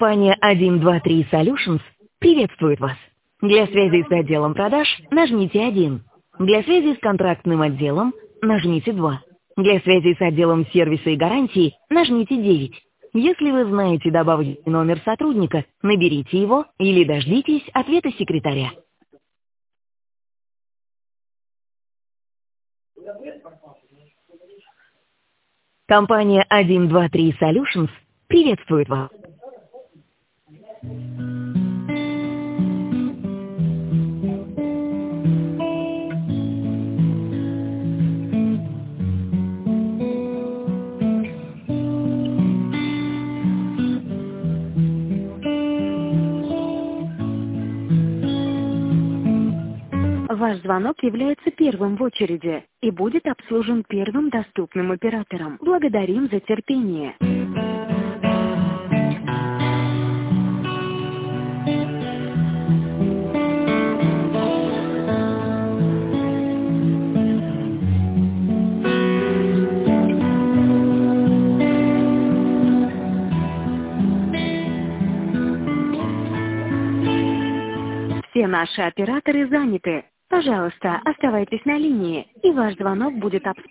Компания 123 Solutions приветствует вас. Для связи с отделом продаж нажмите 1. Для связи с контрактным отделом нажмите 2. Для связи с отделом сервиса и гарантии нажмите 9. Если вы знаете добавить номер сотрудника, наберите его или дождитесь ответа секретаря. Компания 123 Solutions приветствует вас. Ваш звонок является первым в очереди и будет обслужен первым доступным оператором. Благодарим за терпение. Все наши операторы заняты. Пожалуйста, оставайтесь на линии, и ваш звонок будет обслужен.